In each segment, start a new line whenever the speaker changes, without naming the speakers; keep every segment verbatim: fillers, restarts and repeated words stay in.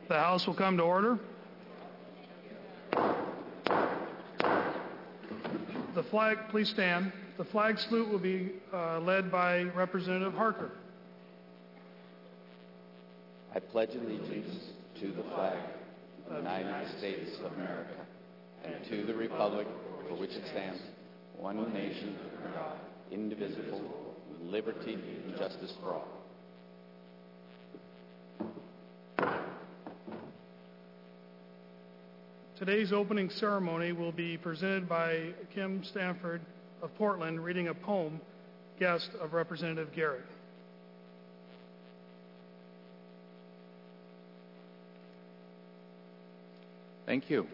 The House will come to order. The flag, please stand. The flag salute will be uh, led by Representative Harker.
I pledge allegiance to the flag of the United States of America and to the republic for which it stands, one nation, indivisible, with liberty and justice for all.
Today's opening ceremony will be presented by Kim Stanford of Portland, reading a poem, guest of Representative Garrett.
Thank you.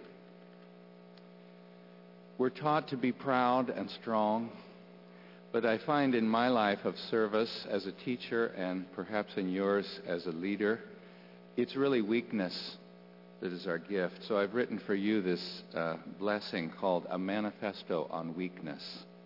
We're taught to be proud and strong, but I find in my life of service as a teacher and perhaps in yours as a leader, it's really weakness that is our gift. So I've written for you this uh, blessing called A Manifesto on Weakness.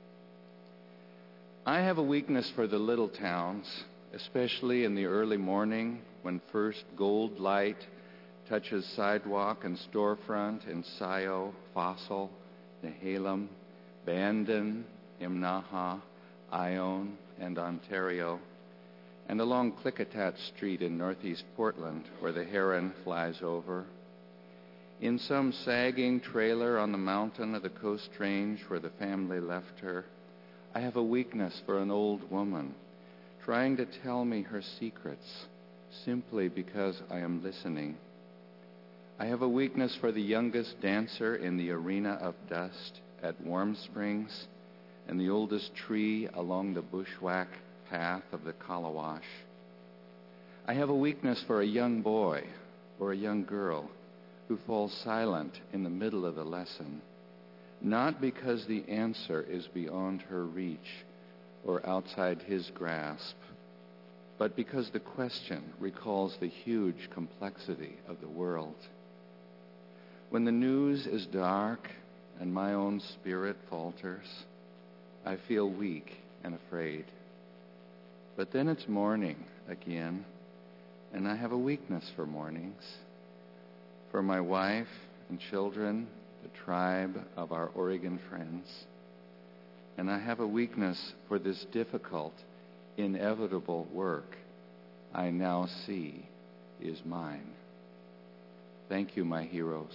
I have a weakness for the little towns, especially in the early morning when first gold light touches sidewalk and storefront in Scio, Fossil, Nehalem, Bandon, Imnaha, Ione, and Ontario, and along Klickitat Street in northeast Portland, where the heron flies over. In some sagging trailer on the mountain of the Coast Range where the family left her, I have a weakness for an old woman trying to tell me her secrets simply because I am listening. I have a weakness for the youngest dancer in the arena of dust at Warm Springs and the oldest tree along the bushwhack path of the Kalawash. I have a weakness for a young boy or a young girl who falls silent in the middle of the lesson, not because the answer is beyond her reach or outside his grasp, but because the question recalls the huge complexity of the world. When the news is dark and my own spirit falters, I feel weak and afraid. But then it's morning again, and I have a weakness for mornings, for my wife and children, the tribe of our Oregon friends. And I have a weakness for this difficult, inevitable work I now see is mine. Thank you, my heroes.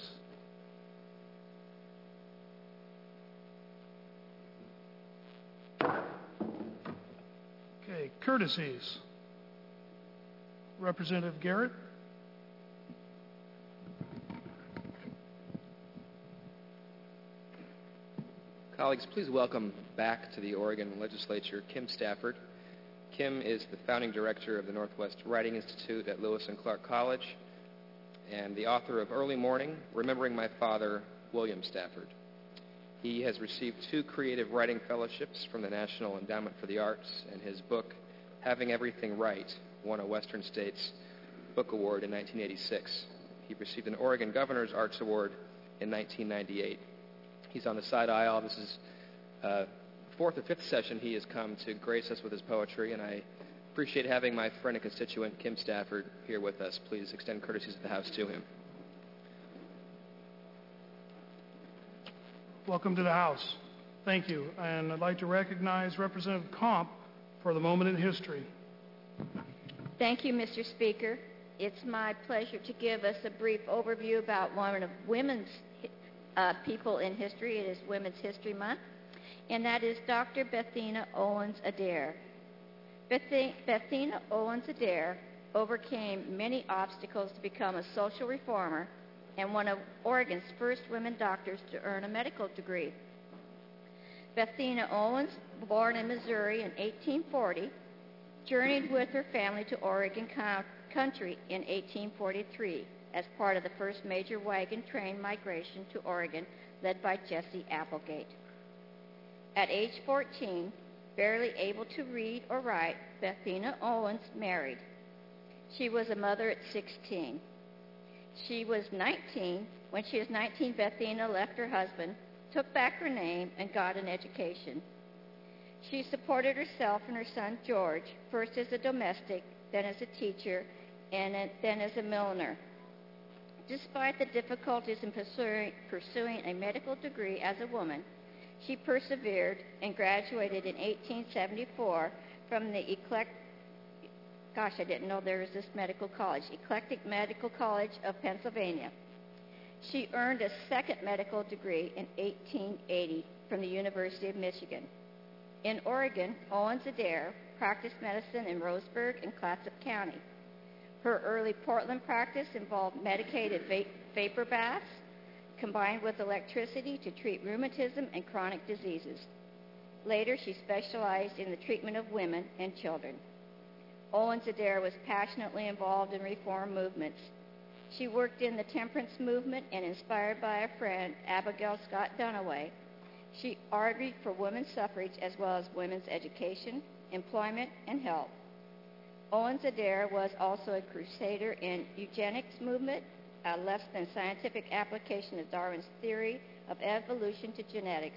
Okay, courtesies. Representative Garrett.
Colleagues, please welcome back to the Oregon Legislature Kim Stafford. Kim is the founding director of the Northwest Writing Institute at Lewis and Clark College and the author of Early Morning, Remembering My Father, William Stafford. He has received two creative writing fellowships from the National Endowment for the Arts, and his book, Having Everything Right, won a Western States Book Award in nineteen eighty-six. He received an Oregon Governor's Arts Award in nineteen ninety-eight. He's on the side aisle. This is uh, fourth or fifth session he has come to grace us with his poetry, and I appreciate having my friend and constituent, Kim Stafford, here with us. Please extend courtesies of the House to him.
Welcome to the House. Thank you. And I'd like to recognize Representative Comp for the moment in history.
Thank you, Mister Speaker. It's my pleasure to give us a brief overview about one of women's uh, people in history. It is Women's History Month, and that is Doctor Bethina Owens Adair. Beth- Bethina Owens Adair overcame many obstacles to become a social reformer and one of Oregon's first women doctors to earn a medical degree. Bethina Owens, born in Missouri in eighteen forty, journeyed with her family to Oregon country in eighteen forty-three as part of the first major wagon train migration to Oregon led by Jesse Applegate. At age fourteen, barely able to read or write, Bethina Owens married. She was a mother at sixteen. She was nineteen. When she was nineteen, Bethina left her husband, took back her name, and got an education. She supported herself and her son George, first as a domestic, then as a teacher, and then as a milliner. Despite the difficulties in pursuing, pursuing a medical degree as a woman, she persevered and graduated in eighteen seventy-four from the Eclectic, gosh, I didn't know there was this medical college, Eclectic Medical College of Pennsylvania. She earned a second medical degree in eighteen eighty from the University of Michigan. In Oregon, Owens Adair practiced medicine in Roseburg and Clatsop County. Her early Portland practice involved medicated va- vapor baths combined with electricity to treat rheumatism and chronic diseases. Later, she specialized in the treatment of women and children. Owens Adair was passionately involved in reform movements. She worked in the temperance movement and, inspired by a friend, Abigail Scott Duniway, she argued for women's suffrage as well as women's education, employment, and health. Owens Adair was also a crusader in eugenics movement, a less than scientific application of Darwin's theory of evolution to genetics.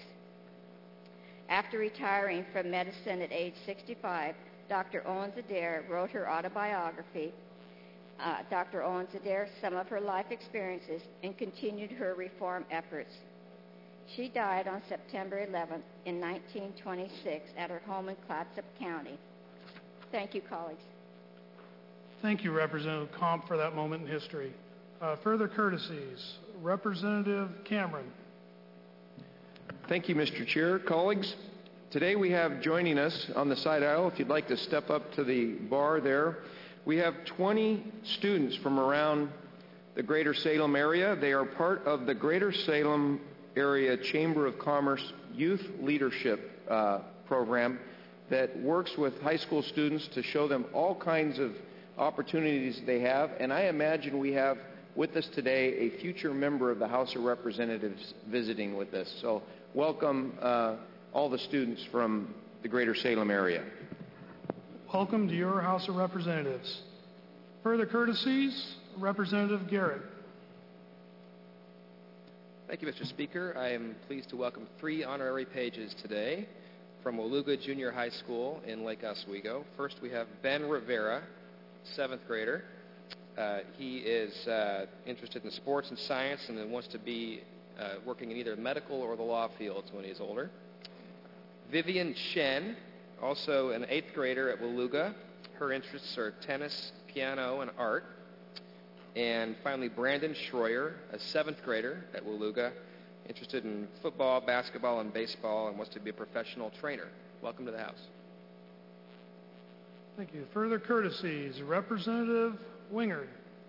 After retiring from medicine at age sixty-five, Doctor Owens Adair wrote her autobiography, uh, Doctor Owens Adair, Some of Her Life Experiences, and continued her reform efforts. She died on September eleventh in nineteen twenty-six at her home in Clatsop County. Thank you, colleagues.
Thank you, Representative Comp, for that moment in history. Uh, further courtesies. Representative Cameron.
Thank you, Mister Chair. Colleagues, today we have joining us on the side aisle, if you'd like to step up to the bar there, we have twenty students from around the Greater Salem area. They are part of the Greater Salem Area Chamber of Commerce Youth Leadership uh, Program that works with high school students to show them all kinds of opportunities they have. And I imagine we have with us today a future member of the House of Representatives visiting with us. So welcome uh, all the students from the Greater Salem area.
Welcome to your House of Representatives. Further courtesies, Representative Garrett.
Thank you, Mister Speaker. I am pleased to welcome three honorary pages today from Woluga Junior High School in Lake Oswego. First, we have Ben Rivera, seventh grader. Uh, he is uh, interested in sports and science and then wants to be uh, working in either medical or the law fields when he's older. Vivian Shen, also an eighth grader at Woluga. Her interests are tennis, piano, and art. And finally, Brandon Schroyer, a seventh grader at Woluga, interested in football, basketball, and baseball, and wants to be a professional trainer. Welcome to the House.
Thank you. Further courtesies, Representative Wingard.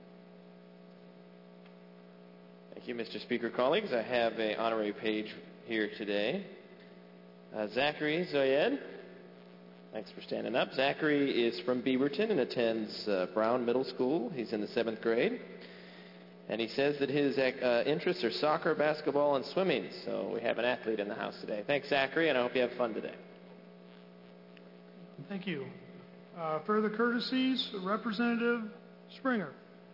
Thank you, Mister Speaker. Colleagues, I have an honorary page here today. Uh, Zachary Zoyed. Thanks for standing up. Zachary is from Beaverton and attends uh, Brown Middle School. He's in the seventh grade. And he says that his uh, interests are soccer, basketball, and swimming. So we have an athlete in the house today. Thanks, Zachary, and I hope you have fun today.
Thank you. Uh, further courtesies, Representative Springer.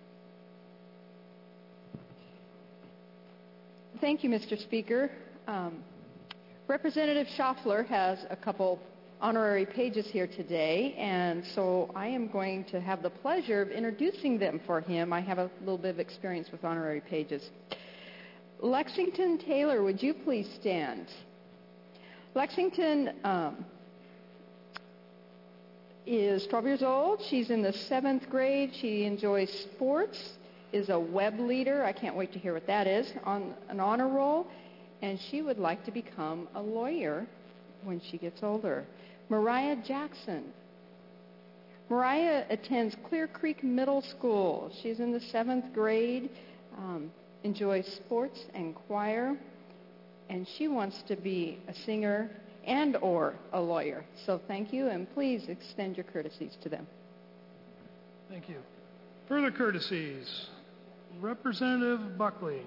Thank you, Mister Speaker. Um, Representative Schaffler has a couple honorary pages here today, and so I am going to have the pleasure of introducing them for him. I have a little bit of experience with honorary pages. Lexington Taylor, would you please stand? Lexington um, is twelve years old. She's in the seventh grade. She enjoys sports, is a web leader. I can't wait to hear what that is, on an honor roll, and she would like to become a lawyer when she gets older. Mariah Jackson. Mariah attends Clear Creek Middle School. She's in the seventh grade, um, enjoys sports and choir, and she wants to be a singer and or a lawyer. So thank you, and please extend your courtesies to them.
Thank you. Further courtesies, Representative Buckley.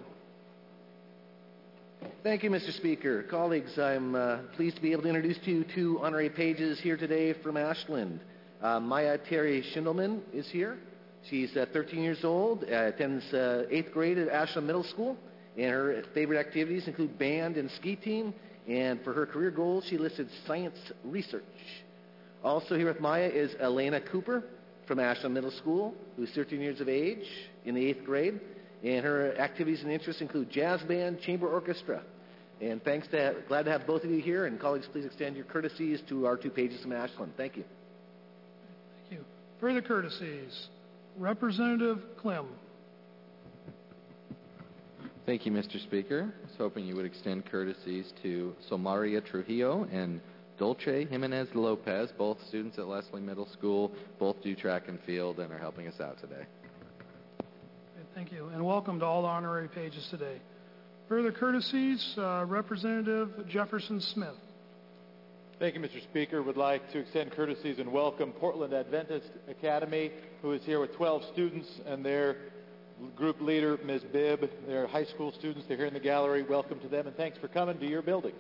Thank you, Mister Speaker. Colleagues, I'm uh, pleased to be able to introduce to you two honorary pages here today from Ashland. Uh, Maya Terry Schindelman is here. She's uh, thirteen years old, uh, attends uh, eighth grade at Ashland Middle School, and her favorite activities include band and ski team, and for her career goals, she listed science research. Also here with Maya is Elena Cooper from Ashland Middle School, who's thirteen years of age in the eighth grade, And her activities and interests include jazz band, chamber orchestra. And thanks to, glad to have both of you here. And colleagues, please extend your courtesies to our two pages from Ashland. Thank you.
Thank you. Further courtesies. Representative Clem.
Thank you, Mister Speaker. I was hoping you would extend courtesies to Somaria Trujillo and Dolce Jimenez Lopez, both students at Leslie Middle School, both do track and field and are helping us out today.
Okay, thank you, and welcome to all the honorary pages today. Further courtesies, uh, Representative Jefferson Smith.
Thank you, Mister Speaker. Would like to extend courtesies and welcome Portland Adventist Academy, who is here with twelve students and their group leader, Miz Bibb. They're high school students. They're here in the gallery. Welcome to them, and thanks for coming to your building.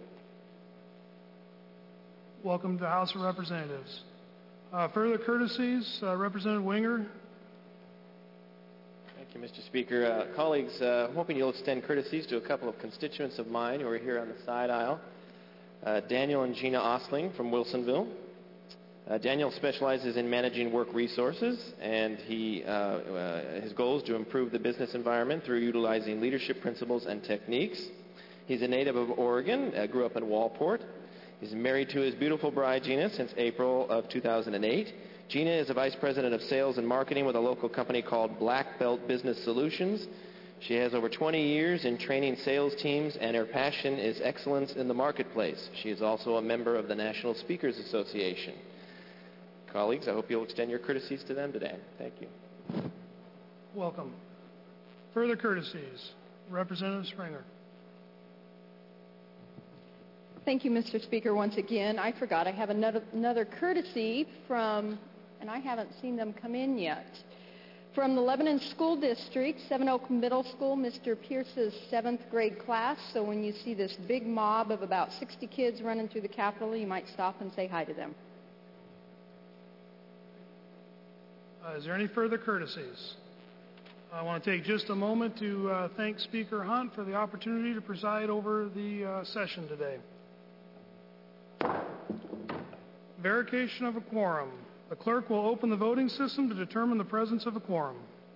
Welcome to the House of Representatives. Uh, further courtesies, uh, Representative Winger.
Thank you, Mister Speaker. Uh, colleagues, uh, I'm hoping you'll extend courtesies to a couple of constituents of mine who are here on the side aisle. Uh, Daniel and Gina Osling from Wilsonville. Uh, Daniel specializes in managing work resources, and he, uh, uh, his goal is to improve the business environment through utilizing leadership principles and techniques. He's a native of Oregon, uh, grew up in Wallport. He's married to his beautiful bride, Gina, since April of two thousand eight. Gina is a vice president of sales and marketing with a local company called Black Belt Business Solutions. She has over twenty years in training sales teams, and her passion is excellence in the marketplace. She is also a member of the National Speakers Association. Colleagues, I hope you'll extend your courtesies to them today. Thank you.
Welcome. Further courtesies, Representative Springer.
Thank you, Mister Speaker, once again. I forgot I have another, another courtesy from, and I haven't seen them come in yet, from the Lebanon School District, Seven Oak Middle School, Mister Pierce's seventh grade class. So when you see this big mob of about sixty kids running through the Capitol, you might stop and say hi to them.
Uh, is there any further courtesies? I want to take just a moment to uh, thank Speaker Hunt for the opportunity to preside over the uh, session today. Verification of a quorum. The clerk will open the voting system to determine the presence of a quorum.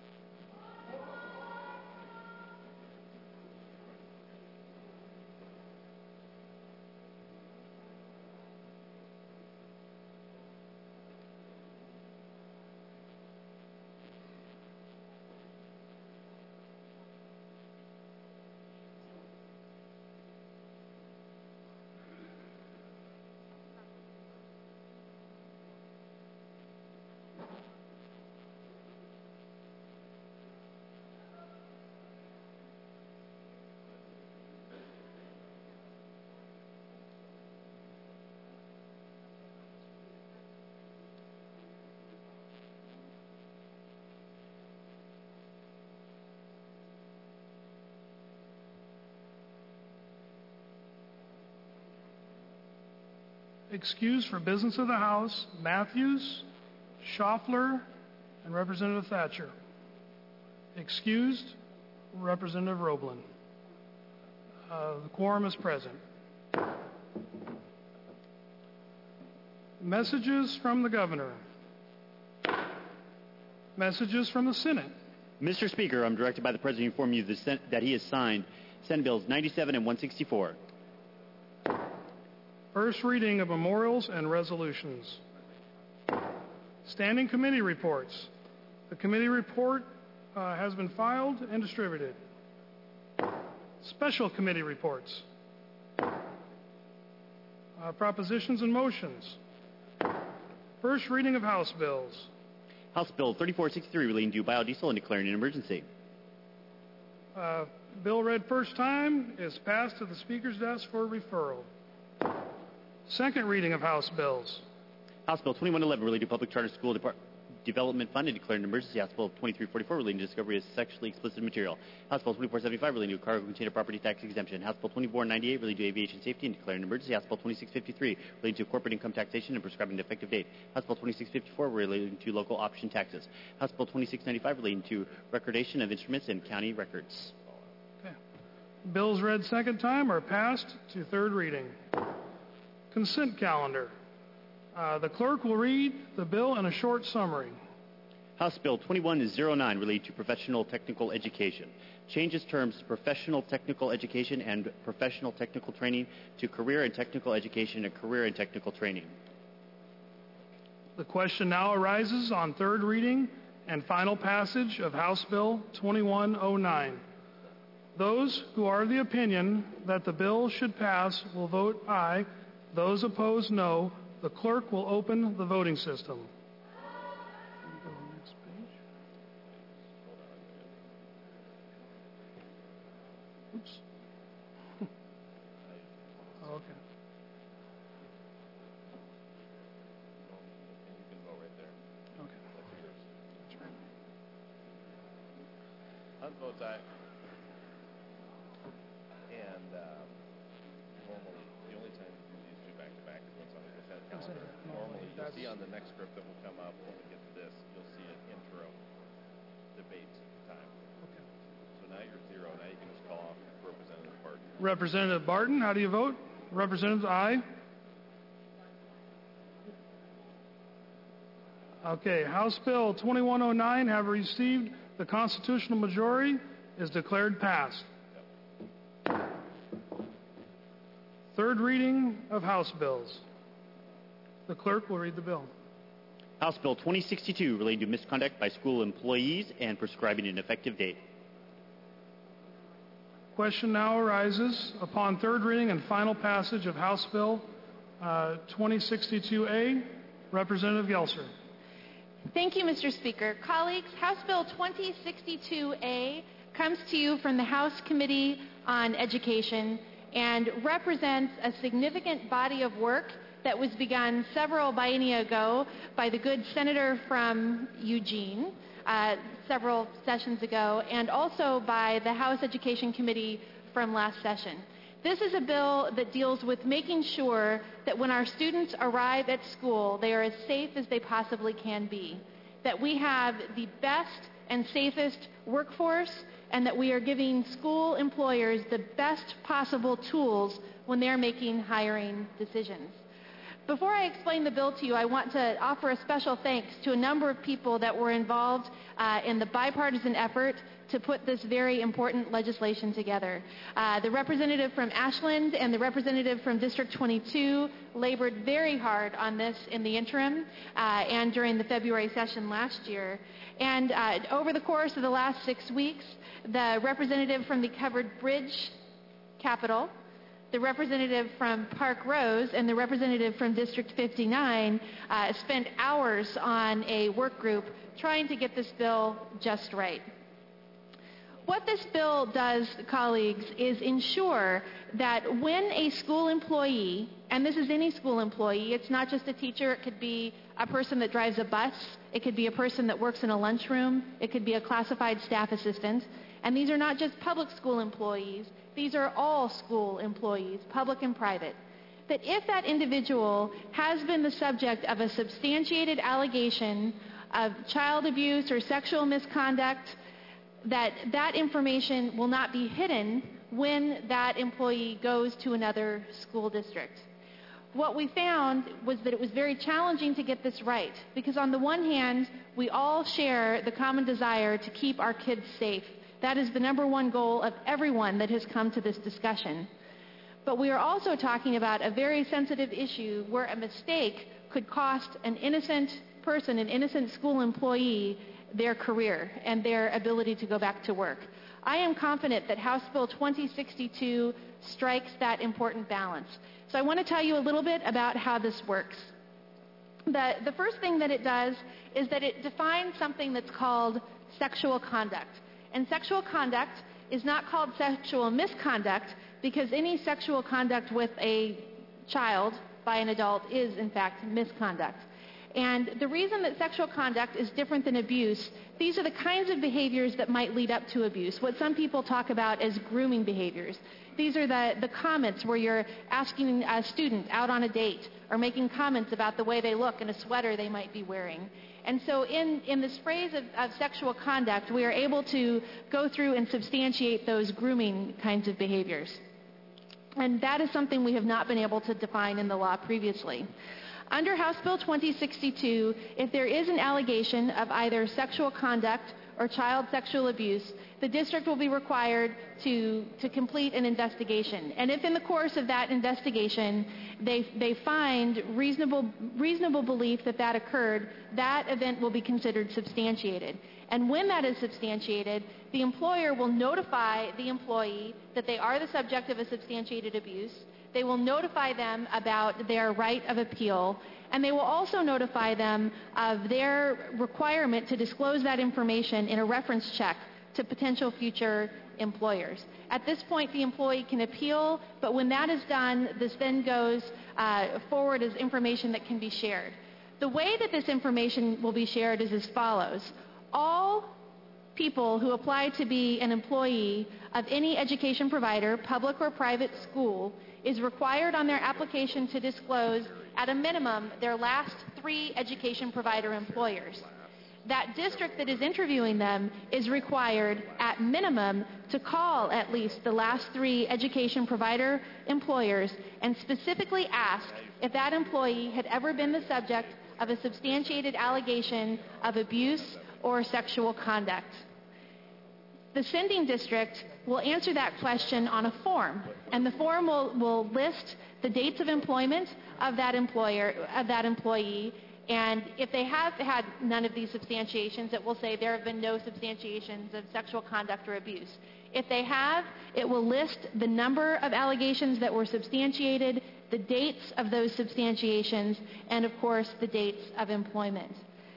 Excused for business of the House, Matthews, Schaffler, and Representative Thatcher. Excused, Representative Roblin. Uh, the quorum is present. Messages from the Governor. Messages from the Senate.
Mister Speaker, I'm directed by the President to inform you the Sen- that he has signed Senate Bills ninety-seven and one sixty-four.
First reading of memorials and resolutions. Standing committee reports. The committee report uh, has been filed and distributed. Special committee reports. Uh, propositions and motions. First reading of House bills.
House Bill thirty-four sixty-three relating to biodiesel and declaring an emergency.
Uh, bill read first time is passed to the Speaker's desk for referral. Second reading of House bills.
House Bill twenty-one eleven relating to Public Charter School Depart- Development Fund and declaring an emergency. House Bill twenty-three forty-four relating to discovery of sexually explicit material. House Bill twenty-four seventy-five relating to cargo container property tax exemption. House Bill twenty-four ninety-eight relating to aviation safety and declaring an emergency. House Bill twenty-six fifty-three relating to corporate income taxation and prescribing an effective date. House Bill twenty-six fifty-four relating to local option taxes. House Bill twenty-six ninety-five relating to recordation of instruments and county records.
Okay. Bills read second time are passed to third reading. Consent calendar. Uh, the clerk will read the bill in a short summary.
House Bill twenty-one oh nine related to professional technical education. Changes terms professional technical education and professional technical training to career and technical education and career and technical training.
The question now arises on third reading and final passage of House Bill twenty-one oh nine. Those who are of the opinion that the bill should pass will vote aye. Those opposed, no. The clerk will open the voting system. Go to the next page. Oops. Oh, okay. Okay. That's right.
Hunt votes aye. And um, normally, the only time we do these two back-to-back is when it's on the consent calendar. Normally, you'll see on the next script that will come up when we get to this, you'll see an intro debate time.
Okay.
So now you're zero. Now you can just call off Representative Barton.
Representative Barton, how do you vote? Representative aye. Okay, House Bill twenty-one oh nine have received the constitutional majority, is declared passed. Third reading of House bills. The clerk will read the bill.
House Bill twenty sixty-two relating to misconduct by school employees and prescribing an effective date.
Question now arises upon third reading and final passage of House Bill uh, twenty sixty-two A. Representative Gelser.
Thank you, Mister Speaker. Colleagues, House Bill twenty sixty-two A comes to you from the House Committee on Education and represents a significant body of work that was begun several biennia ago by the good senator from Eugene uh, several sessions ago, and also by the House Education Committee from last session. This is a bill that deals with making sure that when our students arrive at school, they are as safe as they possibly can be, that we have the best and safest workforce, and that we are giving school employers the best possible tools when they're making hiring decisions. Before I explain the bill to you, I want to offer a special thanks to a number of people that were involved uh, in the bipartisan effort to put this very important legislation together. Uh, the representative from Ashland and the representative from District twenty-two labored very hard on this in the interim uh, and during the February session last year. And uh, over the course of the last six weeks, the representative from the Covered Bridge Capital, the representative from Park Rose, and the representative from District fifty-nine uh, spent hours on a work group trying to get this bill just right. What this bill does, colleagues, is ensure that when a school employee, and this is any school employee, it's not just a teacher, it could be a person that drives a bus, it could be a person that works in a lunchroom, it could be a classified staff assistant, and these are not just public school employees, these are all school employees, public and private, that if that individual has been the subject of a substantiated allegation of child abuse or sexual misconduct, that that information will not be hidden when that employee goes to another school district. What we found was that it was very challenging to get this right, because on the one hand, we all share the common desire to keep our kids safe. That is the number one goal of everyone that has come to this discussion. But we are also talking about a very sensitive issue where a mistake could cost an innocent person, an innocent school employee, their career and their ability to go back to work. I am confident that House Bill twenty sixty-two strikes that important balance. So I want to tell you a little bit about how this works. The, the first thing that it does is that it defines something that's called sexual conduct. And sexual conduct is not called sexual misconduct because any sexual conduct with a child by an adult is, in fact, misconduct. And the reason that sexual conduct is different than abuse, these are the kinds of behaviors that might lead up to abuse, what some people talk about as grooming behaviors. These are the, the comments where you're asking a student out on a date or making comments about the way they look and a sweater they might be wearing. And so in, in this phrase of, of sexual conduct, we are able to go through and substantiate those grooming kinds of behaviors. And that is something we have not been able to define in the law previously. Under House Bill twenty sixty-two, if there is an allegation of either sexual conduct or child sexual abuse, the district will be required to, to complete an investigation. And if in the course of that investigation they, they find reasonable, reasonable belief that that occurred, that event will be considered substantiated. And when that is substantiated, the employer will notify the employee that they are the subject of a substantiated abuse. They will notify them about their right of appeal, and they will also notify them of their requirement to disclose that information in a reference check to potential future employers. At this point, the employee can appeal, but when that is done, this then goes uh, forward as information that can be shared. The way that this information will be shared is as follows. All people who apply to be an employee of any education provider, public or private school, is required on their application to disclose, at a minimum, their last three education provider employers. That district that is interviewing them is required, at minimum, to call at least the last three education provider employers and specifically ask if that employee had ever been the subject of a substantiated allegation of abuse or sexual conduct. The sending district will answer that question on a form, and the form will, will list the dates of employment of that employer, of that employee, and if they have had none of these substantiations, it will say there have been no substantiations of sexual conduct or abuse. If they have, it will list the number of allegations that were substantiated, the dates of those substantiations, and of course the dates of employment.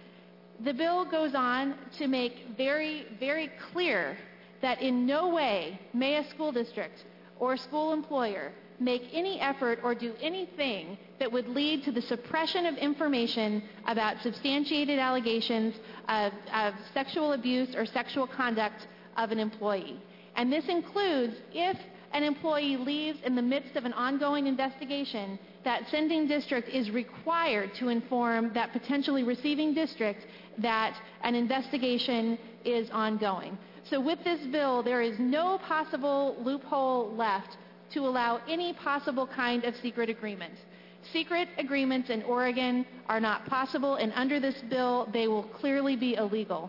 The bill goes on to make very, very clear that in no way may a school district or school employer make any effort or do anything that would lead to the suppression of information about substantiated allegations of, of sexual abuse or sexual conduct of an employee. And this includes if an employee leaves in the midst of an ongoing investigation, that sending district is required to inform that potentially receiving district that an investigation is ongoing. So with this bill, there is no possible loophole left to allow any possible kind of secret agreement. Secret agreements in Oregon are not possible, and under this bill, they will clearly be illegal.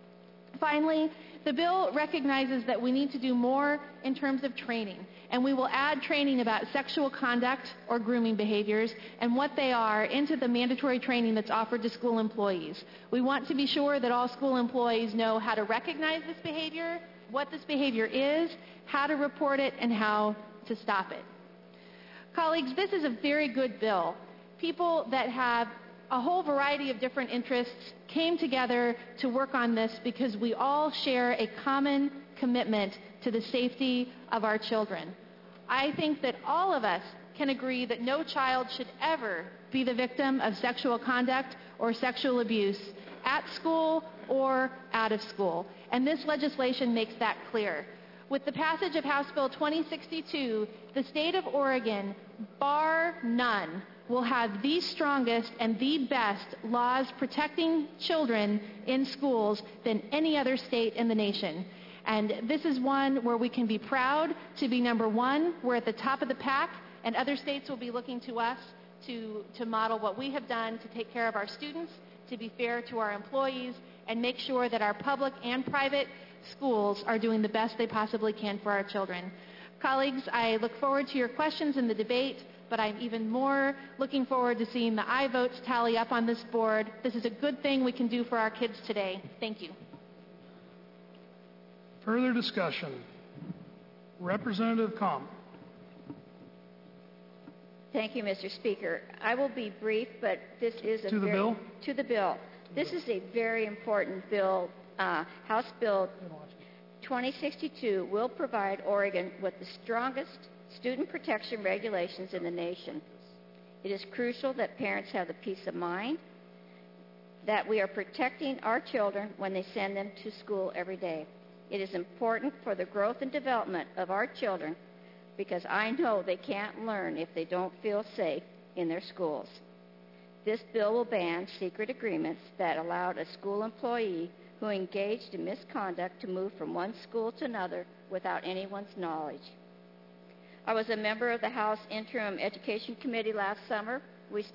Finally, the bill recognizes that we need to do more in terms of training, and we will add training about sexual conduct or grooming behaviors and what they are into the mandatory training that's offered to school employees. We want to be sure that all school employees know how to recognize this behavior, what this behavior is, how to report it, and how to stop it. Colleagues, this is a very good bill. People that have a whole variety of different interests came together to work on this because we all share a common commitment to the safety of our children. I think that all of us can agree that no child should ever be the victim of sexual conduct or sexual abuse at school or out of school. And this legislation makes that clear. With the passage of House Bill twenty sixty-two, the state of Oregon, bar none, will have the strongest and the best laws protecting children in schools than any other state in the nation. And this is one where we can be proud to be number one. We're at the top of the pack, and other states will be looking to us to, to model what we have done to take care of our students, to be fair to our employees, and make sure that our public and private schools are doing the best they possibly can for our children. Colleagues, I look forward to your questions in the debate, but I'm even more looking forward to seeing the aye votes tally up on this board. This is a good thing we can do for our kids today. Thank you.
Further discussion. Representative Comp.
Thank you, Mister Speaker. I will be brief, but this is a
to the
very,
bill.
To the bill. This is a very important bill. Uh, House Bill twenty sixty-two will provide Oregon with the strongest student protection regulations in the nation. It is crucial that parents have the peace of mind that we are protecting our children when they send them to school every day. It is important for the growth and development of our children because I know they can't learn if they don't feel safe in their schools. This bill will ban secret agreements that allowed a school employee who engaged in misconduct to move from one school to another without anyone's knowledge. I was a member of the House Interim Education Committee last summer. We spent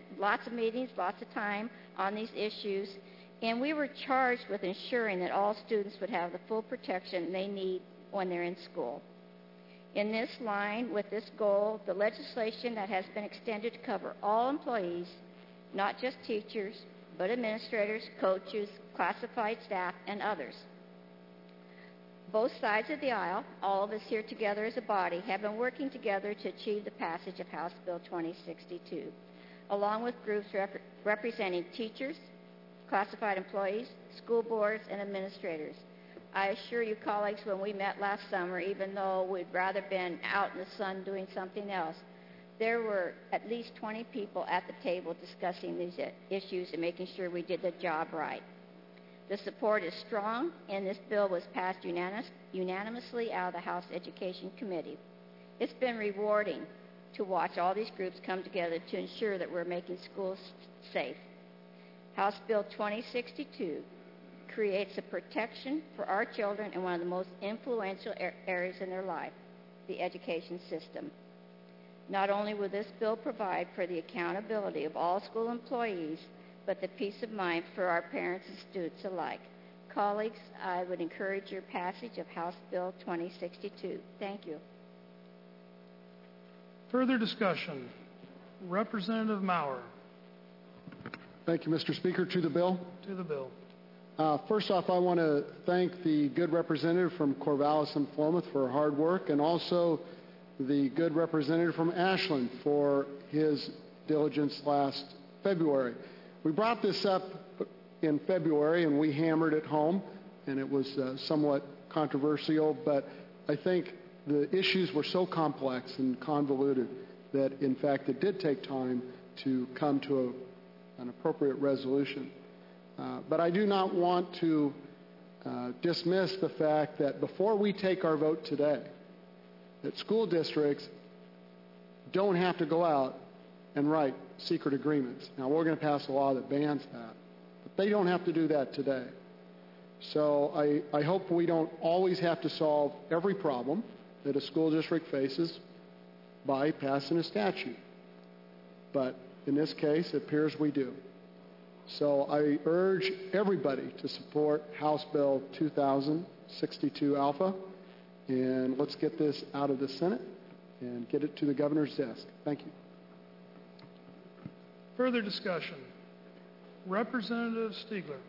lots of meetings, lots of time on these issues, and we were charged with ensuring that all students would have the full protection they need when they're in school. In this line, with this goal, the legislation that has been extended to cover all employees, not just teachers, but administrators, coaches, classified staff, and others. Both sides of the aisle, all of us here together as a body, have been working together to achieve the passage of House Bill twenty sixty-two, along with groups rep- representing teachers, classified employees, school boards, and administrators. I assure you, colleagues, when we met last summer, even though we'd rather been out in the sun doing something else, there were at least twenty people at the table discussing these issues and making sure we did the job right. The support is strong, and this bill was passed unanimous, unanimously out of the House Education Committee. It's been rewarding to watch all these groups come together to ensure that we're making schools safe. House Bill twenty sixty-two creates a protection for our children in one of the most influential areas in their life, the education system. Not only will this bill provide for the accountability of all school employees, but the peace of mind for our parents and students alike. Colleagues, I would encourage your passage of House Bill twenty sixty-two. Thank you.
Further discussion. Representative Maurer.
Thank you, Mister Speaker. To the bill.
To the bill.
Uh, first off, I want to thank the good representative from Corvallis and Philomath for her hard work, and also the good representative from Ashland for his diligence last February. We brought this up in February, and we hammered it home, and it was uh, somewhat controversial, but I think the issues were so complex and convoluted that, in fact, it did take time to come to a, an appropriate resolution. Uh, but I do not want to uh, dismiss the fact that before we take our vote today, that school districts don't have to go out and write secret agreements. Now, we're going to pass a law that bans that, but they don't have to do that today. So I, I hope we don't always have to solve every problem that a school district faces by passing a statute. But in this case, it appears we do. So I urge everybody to support House Bill two thousand sixty-two Alpha, and let's get this out of the Senate and get it to the governor's desk. Thank you.
Further discussion. Representative Stiegler.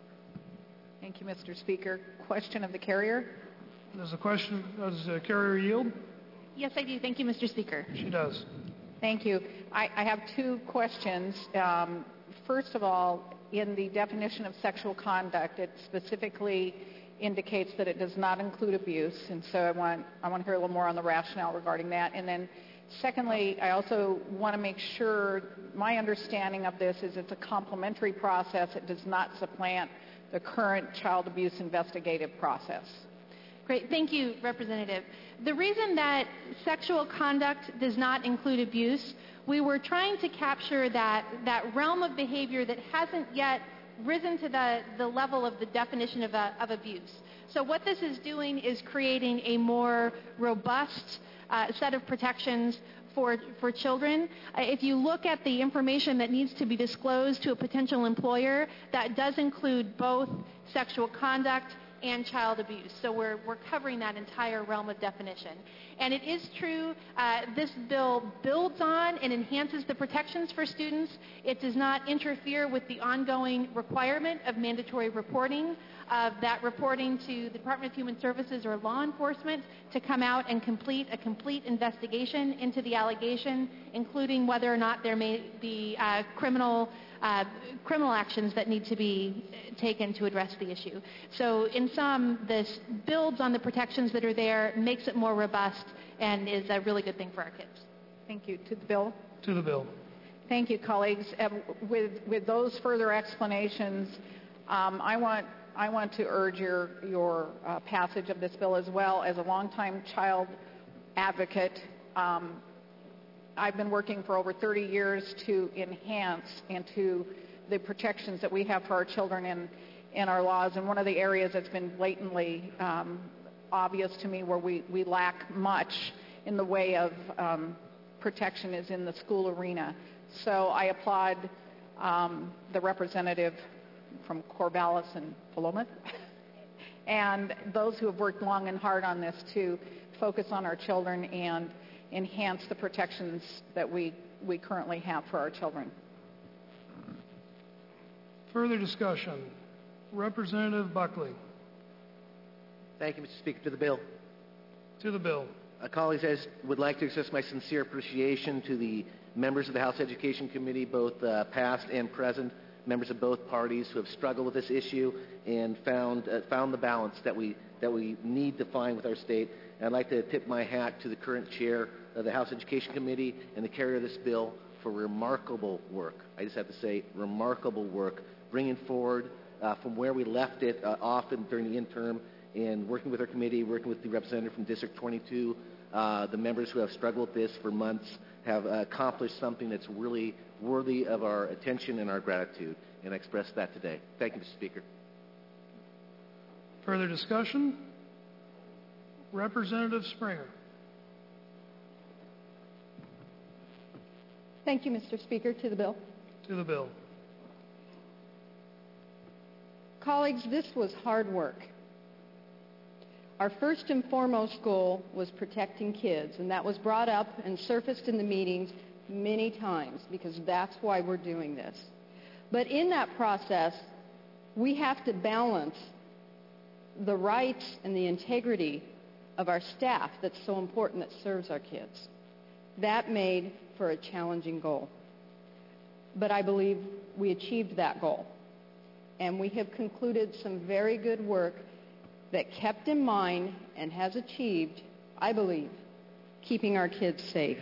Thank you, Mister Speaker. Question of the carrier.
Does the question, does the carrier yield?
Yes, I do. Thank you, Mister Speaker.
She does.
Thank you. I, I have two questions. Um, first of all, in the definition of sexual conduct, it specifically indicates that it does not include abuse, and so I want I want to hear a little more on the rationale regarding that. And then, secondly, I also want to make sure my understanding of this is it's a complementary process. It does not supplant the current child abuse investigative process.
Great. Thank you, Representative. The reason that sexual conduct does not include abuse, we were trying to capture that, that realm of behavior that hasn't yet risen to the, the level of the definition of, a, of abuse. So what this is doing is creating a more robust uh, set of protections for, for children. Uh, if you look at the information that needs to be disclosed to a potential employer, that does include both sexual conduct and child abuse. So we're, we're covering that entire realm of definition. And it is true, uh, this bill builds on and enhances the protections for students. It does not interfere with the ongoing requirement of mandatory reporting, of that reporting to the Department of Human Services or law enforcement to come out and complete a complete investigation into the allegation, including whether or not there may be uh, criminal Uh, criminal actions that need to be taken to address the issue. So in sum, this builds on the protections that are there, makes it more robust, and is a really good thing for our kids.
Thank you. To the bill?
To the bill.
Thank you, colleagues. Uh, with, with those further explanations, um, I want I want to urge your, your uh, passage of this bill as well. As a longtime child advocate, um, I've been working for over thirty years to enhance into the protections that we have for our children in, in our laws. And one of the areas that's been blatantly um, obvious to me where we, we lack much in the way of um, protection is in the school arena. So I applaud um, the representative from Corvallis and Philomath and those who have worked long and hard on this to focus on our children and enhance the protections that we, we currently have for our children.
Further discussion. Representative Buckley.
Thank you, Mister Speaker. To the bill.
To the bill.
Uh, colleagues, I would like to express my sincere appreciation to the members of the House Education Committee, both uh, past and present, members of both parties who have struggled with this issue and found uh, found the balance that we that we need to find with our state. And I'd like to tip my hat to the current chair of the House Education Committee and the carrier of this bill for remarkable work. I just have to say, remarkable work, bringing forward uh, from where we left it uh, often during the interim, and working with our committee, working with the representative from District twenty-two, uh, the members who have struggled with this for months have uh, accomplished something that's really worthy of our attention and our gratitude, and I express that today. Thank you, Mister Speaker.
Further discussion? Representative Springer.
Thank you, Mister Speaker. To the bill.
To the bill.
Colleagues, this was hard work. Our first and foremost goal was protecting kids, and that was brought up and surfaced in the meetings many times because that's why we're doing this. But in that process, we have to balance the rights and the integrity of our staff that's so important that serves our kids. That made for a challenging goal. But I believe we achieved that goal. And we have concluded some very good work that kept in mind and has achieved, I believe, keeping our kids safe.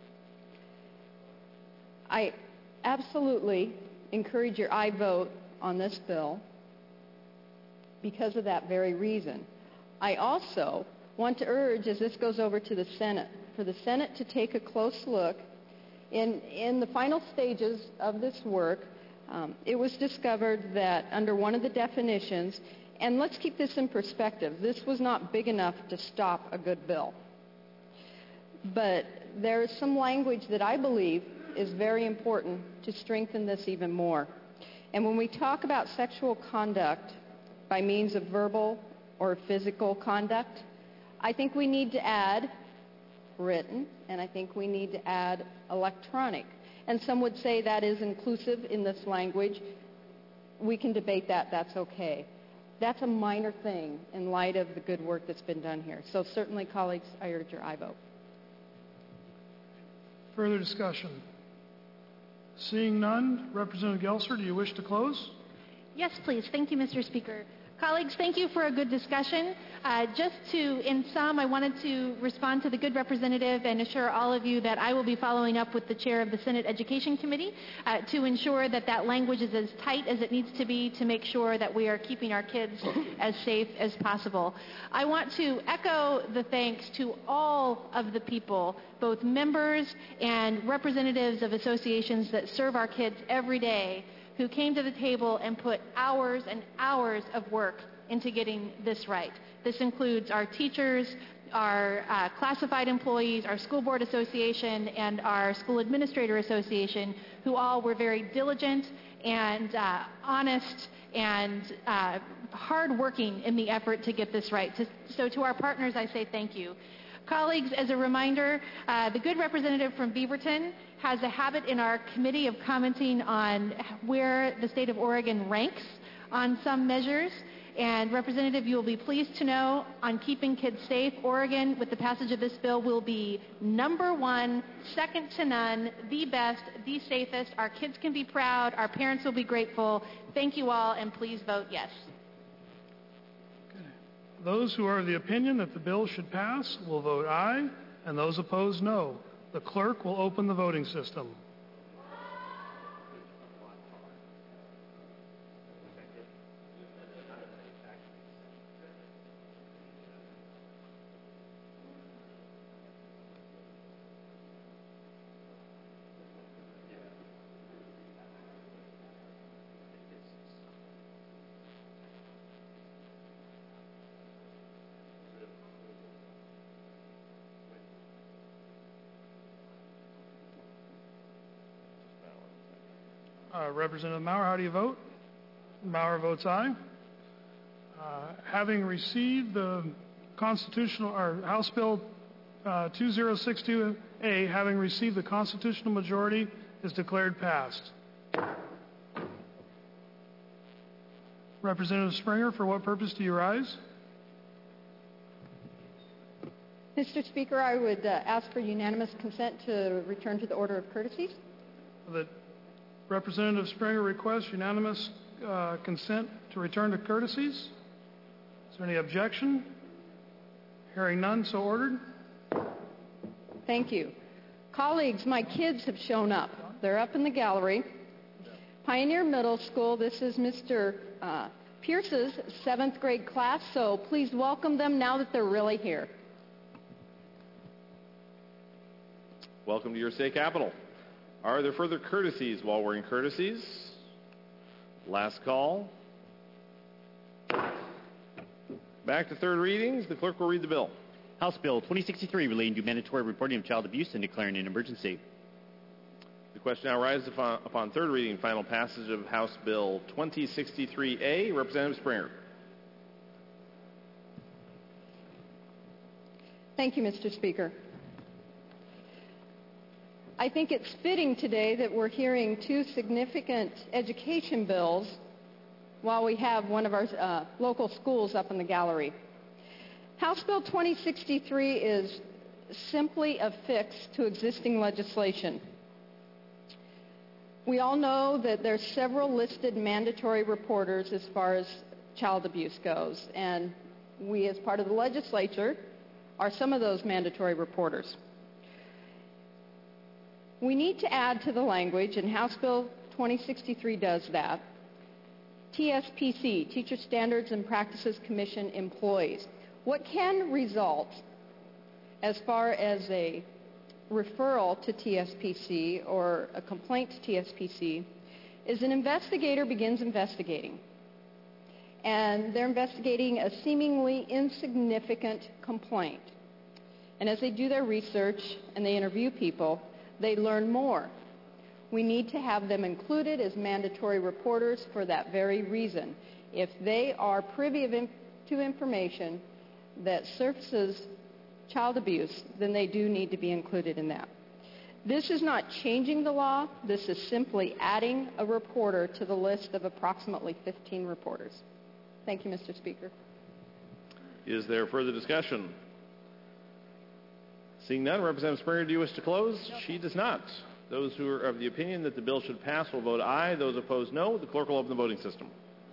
I absolutely encourage your aye vote on this bill because of that very reason. I also want to urge, as this goes over to the Senate, for the Senate to take a close look. In, in the final stages of this work, um, it was discovered that under one of the definitions, and let's keep this in perspective, this was not big enough to stop a good bill. But there is some language that I believe is very important to strengthen this even more. And when we talk about sexual conduct by means of verbal or physical conduct, I think we need to add written, and I think we need to add electronic. And some would say that is inclusive in this language. We can debate that. That's okay. That's a minor thing in light of the good work that's been done here. So certainly, colleagues, I urge your aye vote.
Further discussion? Seeing none, Representative Gelser, do you wish to close?
Yes, please. Thank you, Mister Speaker. Colleagues, thank you for a good discussion. Uh, just to, in sum, I wanted to respond to the good representative and assure all of you that I will be following up with the chair of the Senate Education Committee uh, to ensure that that language is as tight as it needs to be to make sure that we are keeping our kids as safe as possible. I want to echo the thanks to all of the people, both members and representatives of associations that serve our kids every day, who came to the table and put hours and hours of work into getting this right. This includes our teachers, our uh, classified employees, our school board association, and our school administrator association, who all were very diligent and uh, honest and uh, hardworking in the effort to get this right. So to our partners, I say thank you. Colleagues, as a reminder, uh, the good representative from Beaverton has a habit in our committee of commenting on where the state of Oregon ranks on some measures. And Representative, you will be pleased to know on keeping kids safe, Oregon, with the passage of this bill, will be number one, second to none, the best, the safest. Our kids can be proud. Our parents will be grateful. Thank you all, and please vote yes.
Those who are of the opinion that the bill should pass will vote aye, and those opposed no. The clerk will open the voting system. Uh, Representative Maurer, how do you vote? Maurer votes aye. Uh, having received the constitutional, or House Bill uh, two thousand sixty-two A, having received the constitutional majority, is declared passed. Representative Springer, for what purpose do you rise?
Mister Speaker, I would uh, ask for unanimous consent to return to the order of courtesies.
That Representative Springer requests unanimous uh, consent to return to courtesies. Is there any objection? Hearing none, so ordered.
Thank you. Colleagues, my kids have shown up. They're up in the gallery. Pioneer Middle School, this is Mister Uh, Pierce's seventh grade class, so please welcome them now that they're really here.
Welcome to your state capital. Are there further courtesies while we're in courtesies? Last call. Back to third readings. The clerk will read the bill.
House Bill twenty sixty-three relating to mandatory reporting of child abuse and declaring an emergency.
The question now arises upon, upon third reading and final passage of House Bill twenty sixty-three A. Representative Springer.
Thank you, Mister Speaker. I think it's fitting today that we're hearing two significant education bills while we have one of our uh, local schools up in the gallery. House Bill twenty sixty-three is simply a fix to existing legislation. We all know that there's several listed mandatory reporters as far as child abuse goes, and we as part of the legislature are some of those mandatory reporters. We need to add to the language, and House Bill twenty sixty-three does that, T S P C, Teacher Standards and Practices Commission employees. What can result as far as a referral to T S P C or a complaint to T S P C is an investigator begins investigating. And they're investigating a seemingly insignificant complaint. And as they do their research and they interview people, they learn more. We need to have them included as mandatory reporters for that very reason. If they are privy of in- to information that surfaces child abuse, then they do need to be included in that. This is not changing the law. This is simply adding a reporter to the list of approximately fifteen reporters. Thank you, Mister Speaker.
Is there further discussion? Seeing none, Representative Springer, do you wish to close? No. She does not. Those who are of the opinion that the bill should pass will vote aye. Those opposed, no. The clerk will open the voting system.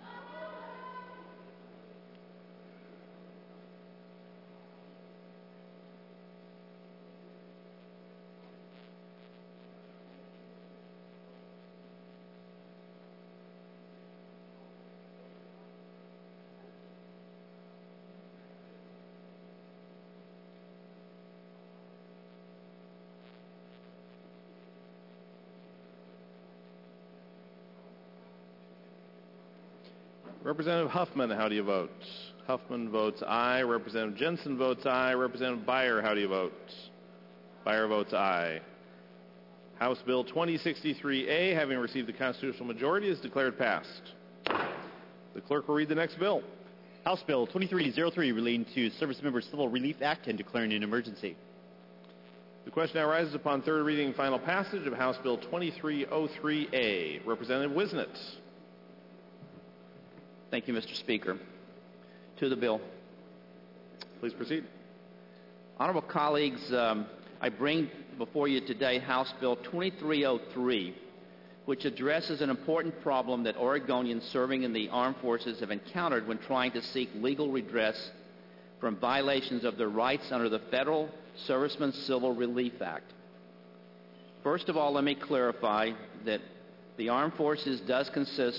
Representative Huffman, how do you vote? Huffman votes aye. Representative Jensen votes aye. Representative Beyer, how do you vote? Beyer votes aye. House Bill twenty sixty-three A, having received the constitutional majority, is declared passed. The clerk will read the next bill.
House Bill twenty-three oh three relating to Service Members Civil Relief Act and declaring an emergency.
The question now arises upon third reading and final passage of House Bill twenty-three oh three A. Representative Wisnitz.
Thank you, Mister Speaker. To the bill.
Please proceed.
Honorable colleagues, um, I bring before you today House Bill twenty-three oh three, which addresses an important problem that Oregonians serving in the armed forces have encountered when trying to seek legal redress from violations of their rights under the Federal Servicemen Civil Relief Act. First of all, let me clarify that the armed forces does consist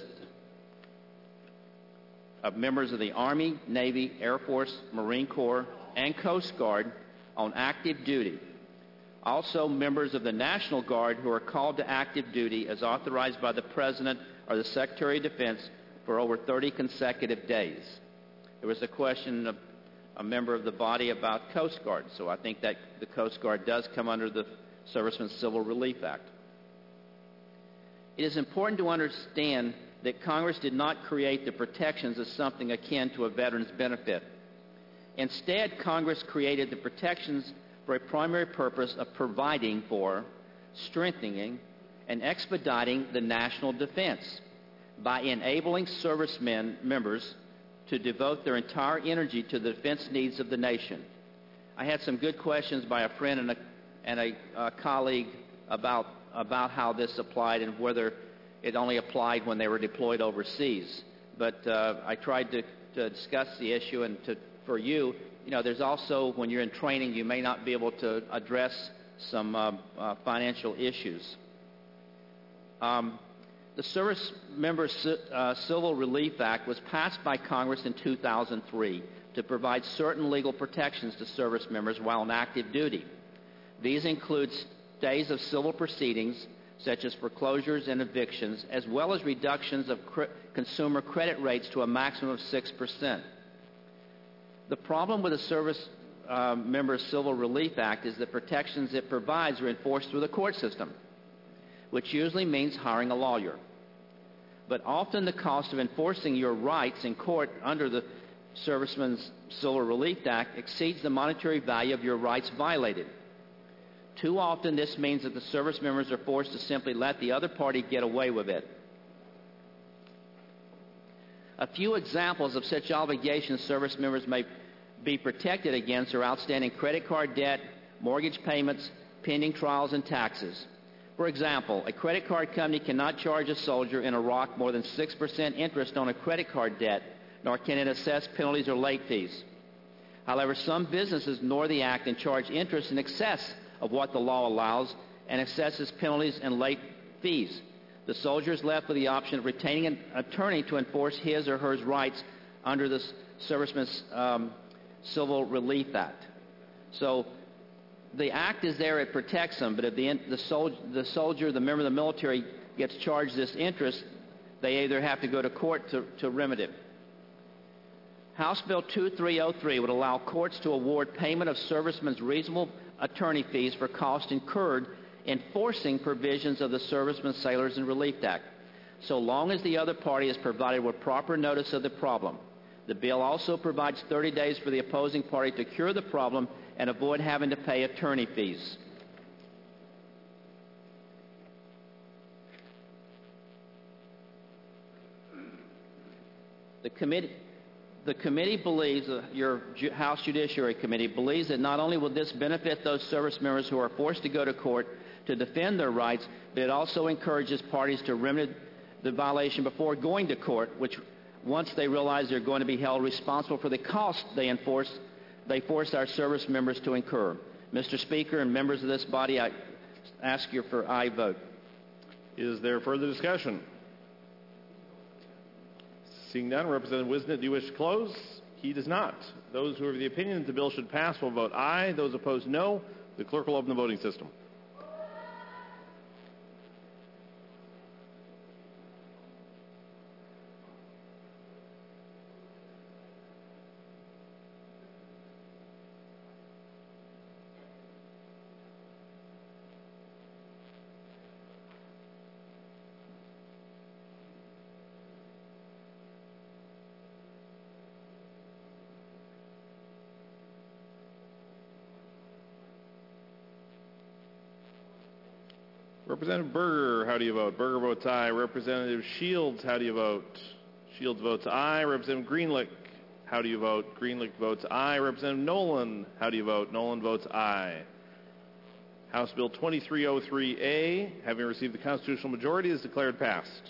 of members of the Army, Navy, Air Force, Marine Corps, and Coast Guard on active duty. Also, members of the National Guard who are called to active duty as authorized by the President or the Secretary of Defense for over thirty consecutive days. There was a question of a member of the body about Coast Guard, so I think that the Coast Guard does come under the Servicemen Civil Relief Act. It is important to understand that Congress did not create the protections as something akin to a veteran's benefit. Instead, Congress created the protections for a primary purpose of providing for, strengthening, and expediting the national defense by enabling servicemen members to devote their entire energy to the defense needs of the nation. I had some good questions by a friend and a, and a, a colleague about, about how this applied and whether it only applied when they were deployed overseas. But uh, I tried to, to discuss the issue, and to, for you, you know, there's also, when you're in training, you may not be able to address some uh, uh, financial issues. Um, the Service Members uh, Civil Relief Act was passed by Congress in two thousand three to provide certain legal protections to service members while on active duty. These include stays of civil proceedings, such as foreclosures and evictions, as well as reductions of cr- consumer credit rates to a maximum of six percent. The problem with the Service uh, Members Civil Relief Act is that protections it provides are enforced through the court system, which usually means hiring a lawyer. But often the cost of enforcing your rights in court under the Servicemen's Civil Relief Act exceeds the monetary value of your rights violated. Too often this means that the service members are forced to simply let the other party get away with it. A few examples of such obligations service members may be protected against are outstanding credit card debt, mortgage payments, pending trials, and taxes. For example, a credit card company cannot charge a soldier in Iraq more than six percent interest on a credit card debt, nor can it assess penalties or late fees. However, some businesses ignore the act and charge interest in excess of what the law allows and assesses penalties and late fees. The soldier is left with the option of retaining an attorney to enforce his or her rights under the Servicemen's um, Civil Relief Act. So the act is there, it protects them, but if the, the, sol- the soldier, the member of the military, gets charged this interest, they either have to go to court to, to remedy it. House Bill two three oh three would allow courts to award payment of servicemen's reasonable attorney fees for costs incurred enforcing provisions of the Servicemen's Sailors and Relief Act, so long as the other party is provided with proper notice of the problem. The bill also provides thirty days for the opposing party to cure the problem and avoid having to pay attorney fees. The committee, the committee believes, uh, your Ju- House Judiciary Committee believes that not only will this benefit those service members who are forced to go to court to defend their rights, but it also encourages parties to remedy the violation before going to court, which once they realize they're going to be held responsible for the cost they enforce, they force our service members to incur. Mister Speaker and members of this body, I ask you for aye vote.
Is there further discussion? Seeing none, Representative Wisnet, do you wish to close? He does not. Those who are of the opinion that the bill should pass will vote aye. Those opposed, no. The clerk will open the voting system. Representative Berger, how do you vote? Berger votes aye. Representative Shields, how do you vote? Shields votes aye. Representative Greenlick, how do you vote? Greenlick votes aye. Representative Nolan, how do you vote? Nolan votes aye. House Bill twenty-three oh three A, having received the constitutional majority, is declared passed.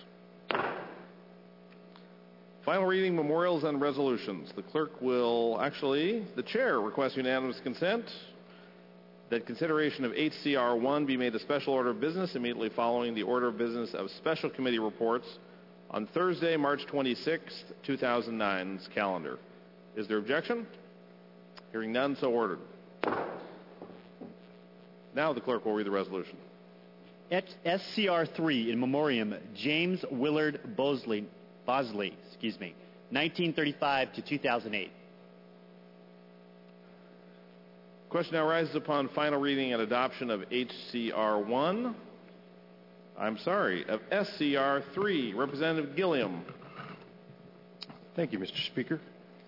Final reading, memorials and resolutions. The clerk will, actually, the chair requests unanimous consent that consideration of H C R one be made a special order of business immediately following the order of business of special committee reports on Thursday, March twenty-sixth, two thousand nine's calendar. Is there objection? Hearing none, so ordered. Now the clerk will read the resolution.
S C R three in memoriam James Willard Bosley, Bosley, excuse me, nineteen thirty-five to two thousand eight.
Question now rises upon final reading and adoption of H C R one. I'm sorry, of S C R three, Representative Gilliam.
Thank you, Mister Speaker.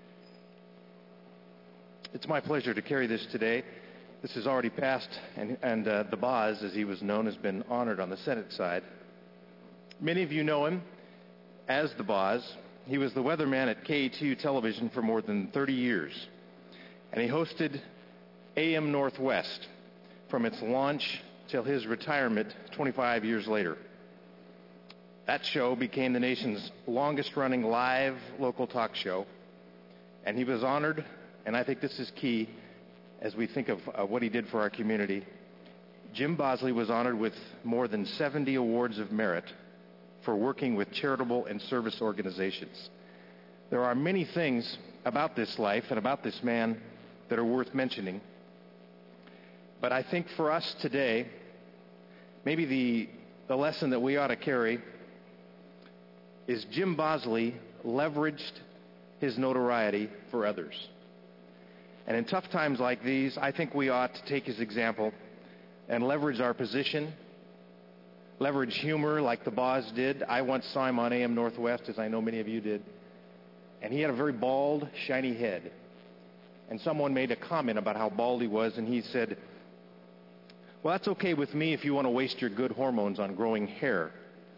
It's my pleasure to carry this today. This has already passed, and, and uh, the Boz, as he was known, has been honored on the Senate side. Many of you know him as the Boz. He was the weatherman at K E T U Television for more than thirty years, and he hosted A M Northwest from its launch till his retirement twenty-five years later. That show became the nation's longest-running live local talk show, and he was honored, and I think this is key as we think of uh, what he did for our community. Jim Bosley was honored with more than seventy awards of merit for working with charitable and service organizations. There are many things about this life and about this man that are worth mentioning, but I think for us today, maybe the, the lesson that we ought to carry is Jim Bosley leveraged his notoriety for others. And in tough times like these, I think we ought to take his example and leverage our position, leverage humor like the Boz did. I once saw him on A M Northwest, as I know many of you did, and he had a very bald, shiny head. And someone made a comment about how bald he was, and he said, "Well, that's okay with me if you want to waste your good hormones on growing hair."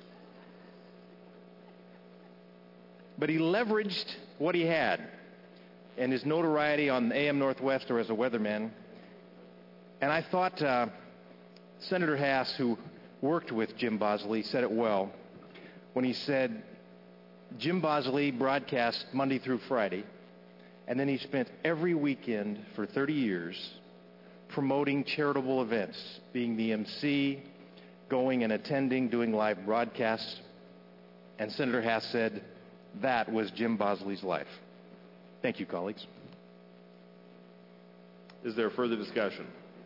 But he leveraged what he had and his notoriety on A M Northwest or as a weatherman. And I thought uh, Senator Hass, who worked with Jim Bosley, said it well when he said, Jim Bosley broadcast Monday through Friday, and then he spent every weekend for thirty years promoting charitable events, being the M C, going and attending, doing live broadcasts. And Senator Hass said, that was Jim Bosley's life. Thank you, colleagues.
Is there further discussion?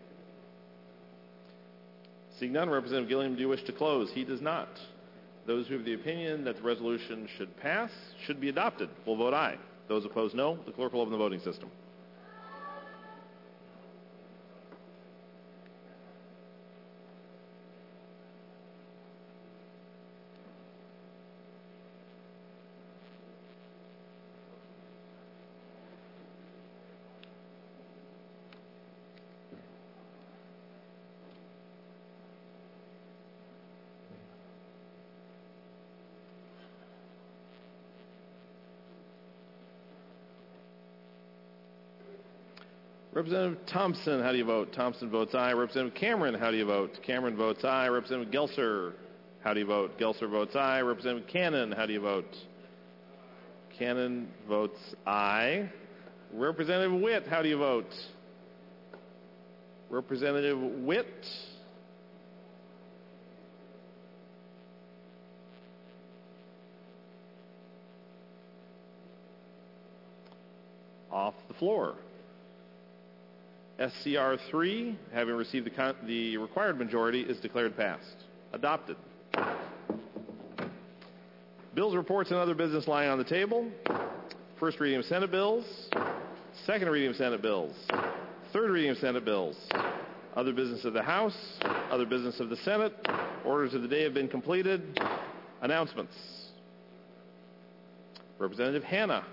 Seeing none, Representative Gilliam, do you wish to close? He does not. Those who have the opinion that the resolution should pass should be adopted will vote aye. Those opposed, no. The clerk will open the voting system. Representative Thompson, how do you vote? Thompson votes aye. Representative Cameron, how do you vote? Cameron votes aye. Representative Gelser, how do you vote? Gelser votes aye. Representative Cannon, how do you vote? Cannon votes aye. Representative Witt, how do you vote? Representative Witt. Off the floor. S C R three, having received the, con- the required majority, is declared passed. Adopted. Bills, reports, and other business lying on the table. First reading of Senate bills. Second reading of Senate bills. Third reading of Senate bills. Other business of the House. Other business of the Senate. Orders of the day have been completed. Announcements. Representative Hanna.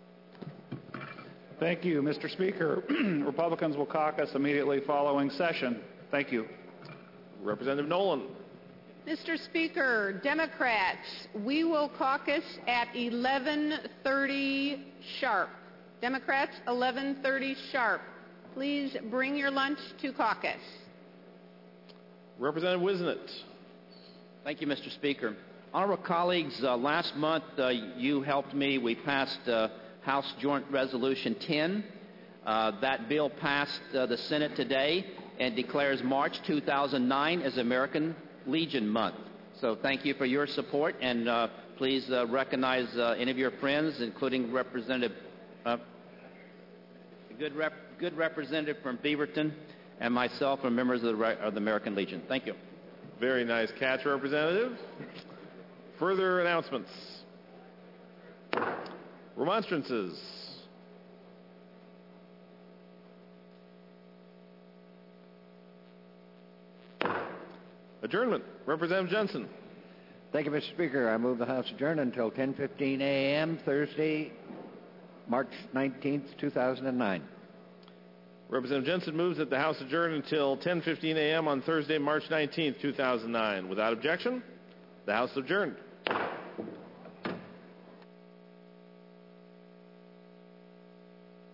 Thank you, Mister Speaker. Republicans will caucus immediately following session. Thank you.
Representative Nolan.
Mister Speaker, Democrats, we will caucus at eleven thirty sharp. Democrats, eleven thirty sharp. Please bring your lunch to caucus.
Representative Wisnett.
Thank you, Mister Speaker. Honorable colleagues, uh, last month uh, you helped me. We passed uh, House Joint Resolution ten. Uh, that bill passed uh, the Senate today and declares March two thousand nine as American Legion Month. So thank you for your support, and uh, please uh, recognize uh, any of your friends, including Representative, uh, a good, rep, good representative from Beaverton, and myself, and members of the, of the American Legion. Thank you.
Very nice catch, Representative. Further announcements. Remonstrances. Adjourned.
adjournment. Representative Jensen.
Thank you, Mister Speaker. I move the House adjourn until ten fifteen a.m. Thursday, March nineteenth, two thousand nine.
Representative Jensen moves that the House adjourn until ten fifteen a.m. on Thursday, March nineteenth, two thousand nine. Without objection, the House is adjourned.